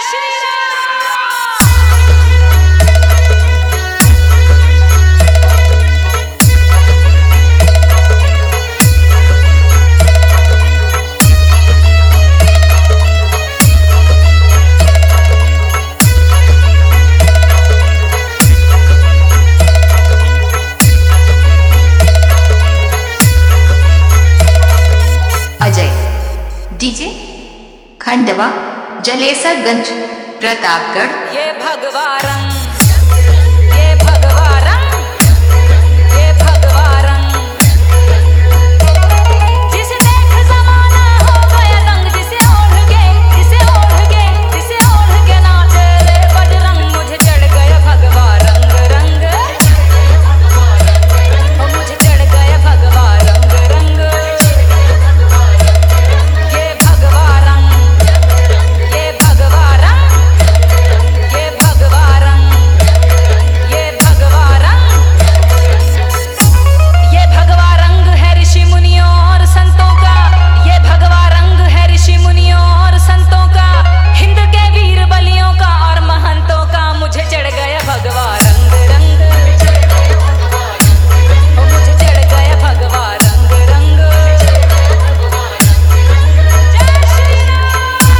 Ajay DJ Khandwa Jalesarganj Pratapgarh. ये भगवा रंग, ये भगवा रंग, ये भगवा रंग, जिसे देख जमाना हो गया दंग, जिसे ओढ़ के नाचे रे बजरंग। मुझे चढ़ गया भगवा रंग रंग, मुझे चढ़ गया भगवा रंग रंग। ये भगवा रंग, ये भगवा रंग, ये भगवा रंग, ये भगवा रंग, ये भगवा रंग है ऋषि मुनियों और संतों का। ये भगवा रंग है ऋषि मुनियों और संतों का, हिंद के वीर बलियों का और महंतों का। मुझे चढ़ गया भगवा रंग रंग, मुझे चढ़ गया भगवा रंग रंग। जय श्री राम।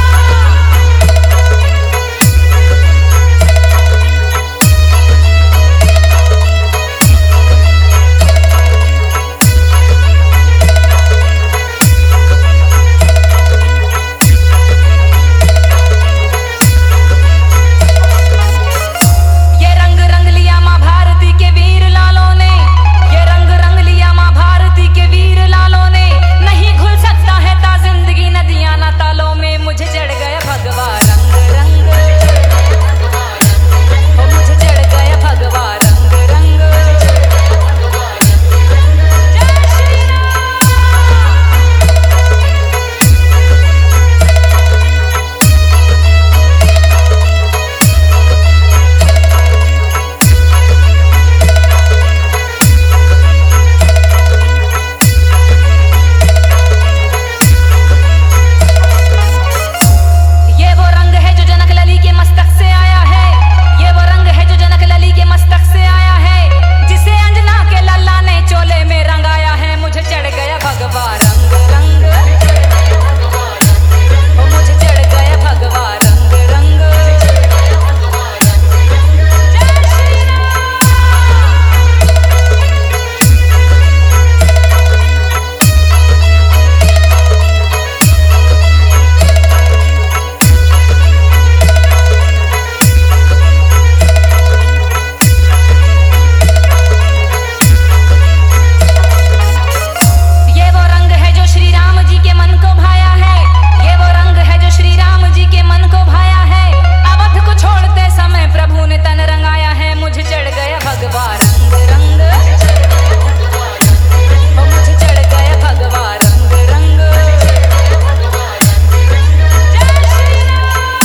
ये रंग रंग लिया माँ भारती के वीर लालों ने, ये रंग रंग लिया माँ भारती के वीर लालों ने। नहीं घुल सकता है ता जिंदगी नदियां ना तालों में। मुझे चढ़ गया भगवा रंग रंग, मुझे चढ़ गया भगवा रंग रंग। जय श्री राम। ये वो रंग है जो जनक लली के मस्तक से आया है, ये वो रंग है जो जनक लली के मस्तक से आया है, जिसे अंजना के लल्ला ने चोले में रंगाया है। मुझे चढ़ गया भगवा रंग रंग, मुझे चढ़ गया भगवा रंग रंग। जय श्री राम। ये वो रंग है जो श्री राम जी के मन को भाया है, ये वो रंग है जो श्री राम जी के मन को भाया है। अवध को छोड़ते समय प्रभु ने तन रंगाया है। मुझे चढ़ गया भगवा रंग रंग, मुझे चढ़ गया भगवा रंग रंग। जय श्री राम।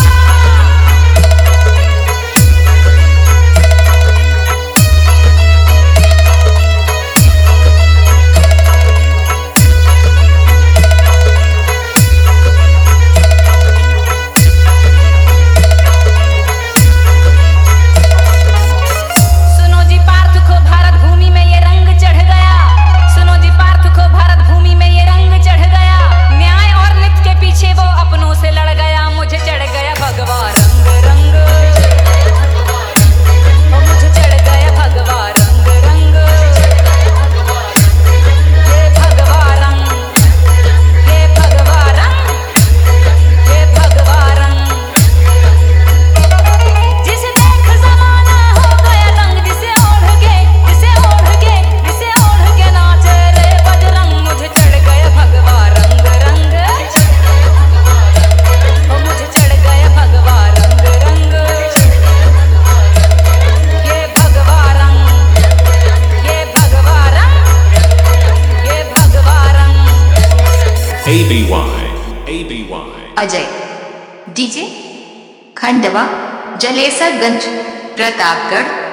सुनो जी पार्थ को भारत भूमि में ये रंग चढ़ गया, सुनो जी पार्थ को भारत भूमि में ये रंग चढ़ गया। न्याय और नित्य के पीछे वो अपनों से लड़ गया। मुझे चढ़ गया भगवा रंग रंग, मुझे चढ़ गया भगवा रंग रंग। ये भगवा रंग, ये भगवा रंग, ये भगवा रंग, जिसे देख जमाना हो गया दंग, जिसे ओढ़ के नाचे रे बजरंग। मुझे चढ़ गया भगवा रंग रंग, मुझे चढ़ गया भगवा रंग रंग। ये भगवा रंग, ये भगवा रंग, ये भगवा रंग। ABY. अजय डीजे खंडवा जलेसरगंज प्रतापगढ़।